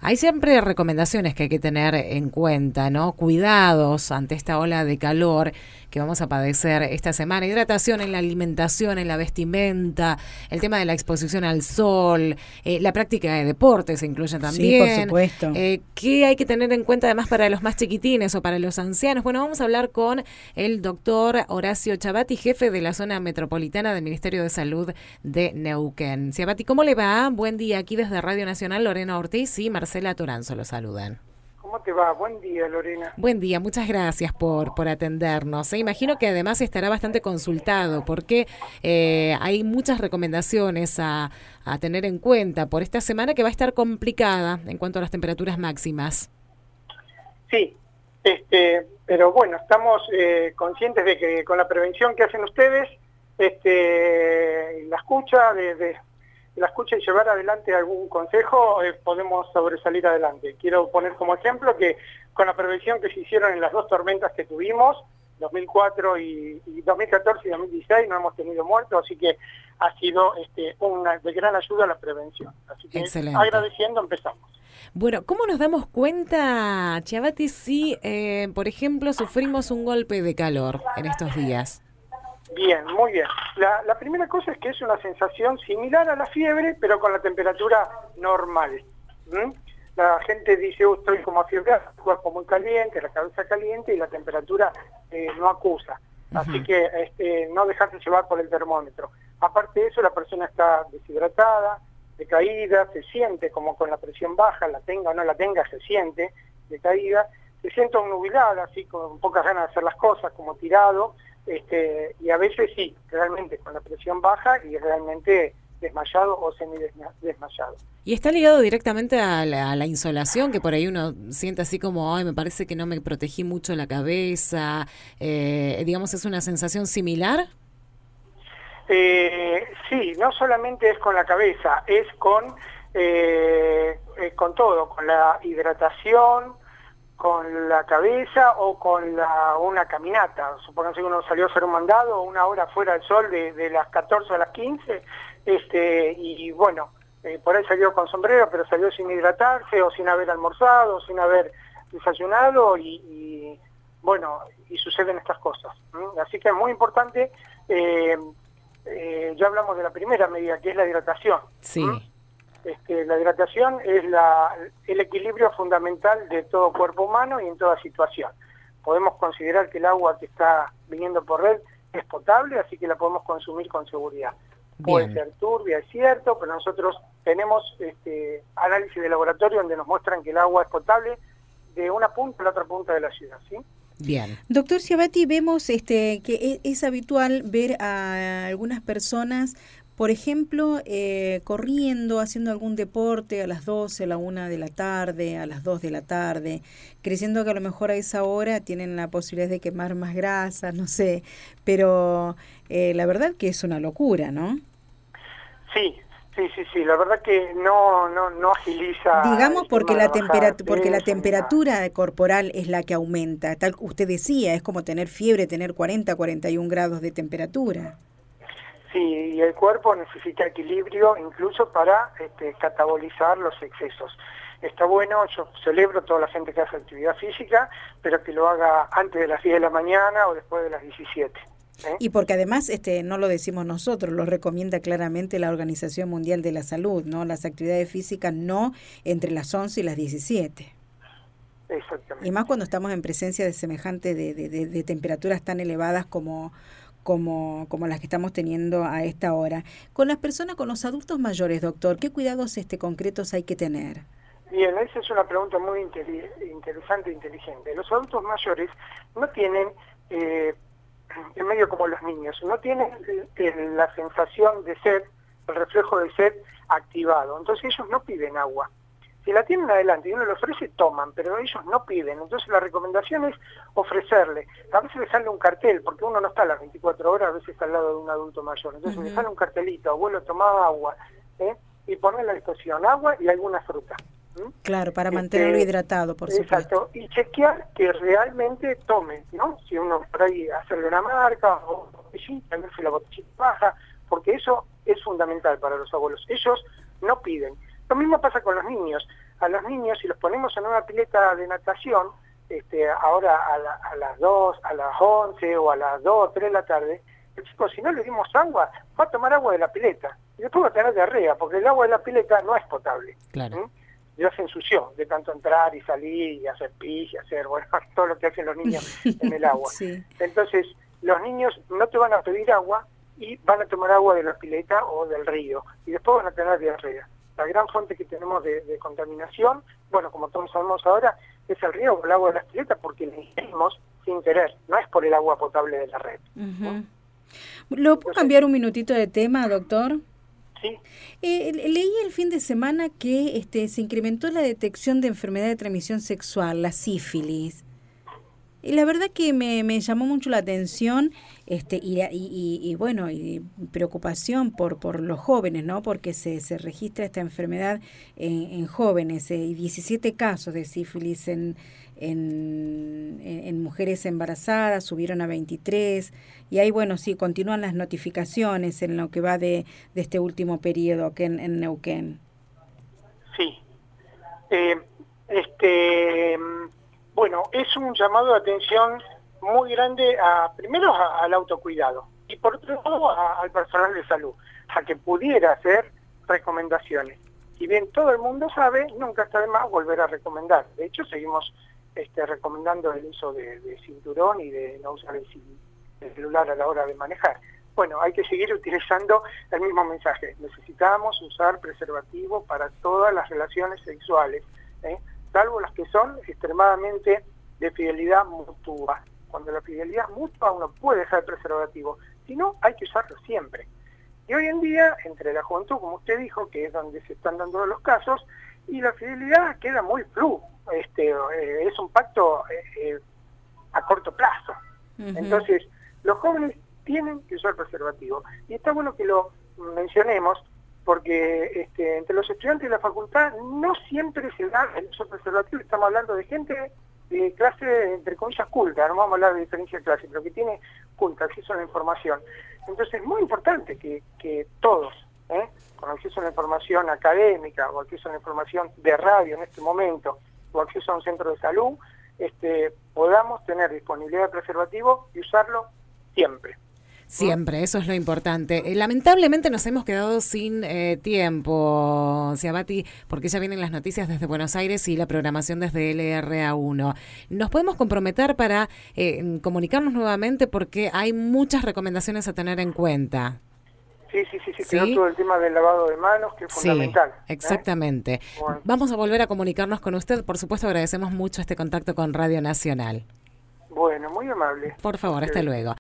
Hay siempre recomendaciones que hay que tener en cuenta, ¿no? Cuidados ante esta ola de calor que vamos a padecer esta semana. Hidratación en la alimentación, en la vestimenta, el tema de la exposición al sol, la práctica de deportes se incluye también. Sí, por supuesto. ¿Qué hay que tener en cuenta además para los más chiquitines o para los ancianos? Bueno, vamos a hablar con el doctor Horacio Chabati, jefe de la zona metropolitana del Ministerio de Salud de Neuquén. Chabati, ¿cómo le va? Buen día, aquí desde Radio Nacional, Lorena Ortiz y Marcela Toranzo lo saludan. ¿Cómo te va? Buen día, Lorena. Buen día, muchas gracias por atendernos. Imagino que además estará bastante consultado porque hay muchas recomendaciones a tener en cuenta por esta semana que va a estar complicada en cuanto a las temperaturas máximas. Sí, pero bueno, estamos conscientes de que con la prevención que hacen ustedes, la escucha y llevar adelante algún consejo, podemos sobresalir adelante. Quiero poner como ejemplo que con la prevención que se hicieron en las dos tormentas que tuvimos, 2004 y 2014 y 2016, no hemos tenido muertos, así que ha sido una de gran ayuda a la prevención. Así que excelente. Agradeciendo empezamos. Bueno, ¿cómo nos damos cuenta, Chabati, si, por ejemplo, sufrimos un golpe de calor en estos días? Bien, muy bien. La primera cosa es que es una sensación similar a la fiebre, pero con la temperatura normal. La gente dice, estoy como afiebrado, el cuerpo muy caliente, la cabeza caliente y la temperatura no acusa. Así que no dejarse llevar por el termómetro. Aparte de eso, la persona está deshidratada, decaída, se siente como con la presión baja, la tenga o no la tenga, se siente decaída, se siente obnubilada, así con pocas ganas de hacer las cosas, como tirado, y a veces sí, realmente con la presión baja y realmente desmayado o semidesmayado. Y está ligado directamente a la insolación, que por ahí uno siente así como, ay, me parece que no me protegí mucho la cabeza, digamos, ¿es una sensación similar? Sí, no solamente es con la cabeza, es con todo, con la hidratación, con la cabeza o con una caminata. Supónganse que uno salió a hacer un mandado, una hora fuera del sol de las 14 a las 15, y bueno, por ahí salió con sombrero, pero salió sin hidratarse o sin haber almorzado, sin haber desayunado y bueno, y suceden estas cosas. Así que es muy importante, ya hablamos de la primera medida, que es la hidratación. Sí. La hidratación es el equilibrio fundamental de todo cuerpo humano y en toda situación. Podemos considerar que el agua que está viniendo por red es potable, así que la podemos consumir con seguridad. Puede ser turbia, es cierto, pero nosotros tenemos análisis de laboratorio donde nos muestran que el agua es potable de una punta a la otra punta de la ciudad, ¿sí? Bien. Doctor Chabati, vemos que es habitual ver a algunas personas, por ejemplo, corriendo, haciendo algún deporte a las 12, a la 1 de la tarde, a las 2 de la tarde, creyendo que a lo mejor a esa hora tienen la posibilidad de quemar más grasa, no sé, pero la verdad que es una locura, ¿no? Sí, la verdad que no agiliza. Digamos porque la temperatura corporal es la que aumenta, tal usted decía, es como tener fiebre, tener 40, 41 grados de temperatura. Sí, y el cuerpo necesita equilibrio incluso para catabolizar los excesos. Está bueno, yo celebro a toda la gente que hace actividad física, pero que lo haga antes de las 10 de la mañana o después de las 17. Y porque además no lo decimos nosotros, lo recomienda claramente la Organización Mundial de la Salud, ¿no? Las actividades físicas no entre las 11 y las 17. Exactamente. Y más cuando estamos en presencia de semejantes de temperaturas tan elevadas como las que estamos teniendo a esta hora. Con las personas, con los adultos mayores, doctor, ¿qué cuidados concretos hay que tener? Bien, esa es una pregunta muy interesante e inteligente. Los adultos mayores no tienen, en medio como los niños, no tienen la sensación de sed, el reflejo de sed activado. Entonces ellos no piden agua. Si la tienen adelante y uno le ofrece, toman, pero ellos no piden. Entonces la recomendación es ofrecerle. A veces le sale un cartel, porque uno no está a las 24 horas, a veces está al lado de un adulto mayor. Entonces le sale un cartelito, abuelo, toma agua, y poner a la disposición agua y alguna fruta. Claro, para mantenerlo hidratado, por supuesto. Exacto, y chequear que realmente tome, ¿no? Si uno por ahí hacerle una marca o botellita, ver si la botellita baja, porque eso es fundamental para los abuelos. Ellos no piden. Lo mismo pasa con los niños. a los niños, si los ponemos en una pileta de natación, ahora a las 2, a las 11 o a las 2 o 3 de la tarde, el chico, si no le dimos agua, va a tomar agua de la pileta y después va a tener diarrea, porque el agua de la pileta no es potable. Claro. Ya se ensució de tanto entrar y salir y hacer pis y hacer, bueno, todo lo que hacen los niños en el agua. Sí. Entonces, los niños no te van a pedir agua y van a tomar agua de la pileta o del río y después van a tener diarrea. La gran fuente que tenemos de contaminación, bueno, como todos sabemos ahora, es el río o el agua de las piletas, porque la ingerimos sin querer, no es por el agua potable de la red. Uh-huh. ¿Lo puedo cambiar un minutito de tema, doctor? Sí. Leí el fin de semana que se incrementó la detección de enfermedad de transmisión sexual, la sífilis. Y la verdad que me llamó mucho la atención y bueno, y preocupación por los jóvenes, ¿no? Porque se registra esta enfermedad en jóvenes, y 17 casos de sífilis en mujeres embarazadas, subieron a 23, y ahí, bueno, sí, continúan las notificaciones en lo que va de este último periodo aquí en Neuquén. Sí. Bueno, es un llamado de atención muy grande primero al autocuidado y por otro lado al personal de salud, a que pudiera hacer recomendaciones. Si bien todo el mundo sabe, nunca está de más volver a recomendar. De hecho, seguimos recomendando el uso de cinturón y de no usar el celular a la hora de manejar. Bueno, hay que seguir utilizando el mismo mensaje. Necesitamos usar preservativo para todas las relaciones sexuales, salvo las que son extremadamente de fidelidad mutua. Cuando la fidelidad mutua uno puede usar preservativo, si no, hay que usarlo siempre. Y hoy en día, entre la juventud, como usted dijo, que es donde se están dando los casos, y la fidelidad queda muy flu. Es un pacto a corto plazo. Uh-huh. Entonces, los jóvenes tienen que usar preservativo. Y está bueno que lo mencionemos, porque entre los estudiantes de la facultad no siempre se da el uso preservativo. Estamos hablando de gente de clase, entre comillas, culta, no vamos a hablar de diferencia de clase, pero que tiene culta, acceso a la información. Entonces es muy importante que todos, con acceso a la información académica, o acceso a la información de radio en este momento, o acceso a un centro de salud, podamos tener disponibilidad de preservativo y usarlo siempre. Siempre, eso es lo importante. Lamentablemente nos hemos quedado sin tiempo, Ciabatti, porque ya vienen las noticias desde Buenos Aires y la programación desde LRA1. ¿Nos podemos comprometer para comunicarnos nuevamente? Porque hay muchas recomendaciones a tener en cuenta. Sí, quedó todo el tema del lavado de manos, que es fundamental. Exactamente. Bueno. Vamos a volver a comunicarnos con usted. Por supuesto, agradecemos mucho este contacto con Radio Nacional. Bueno, muy amable. Por favor, hasta luego.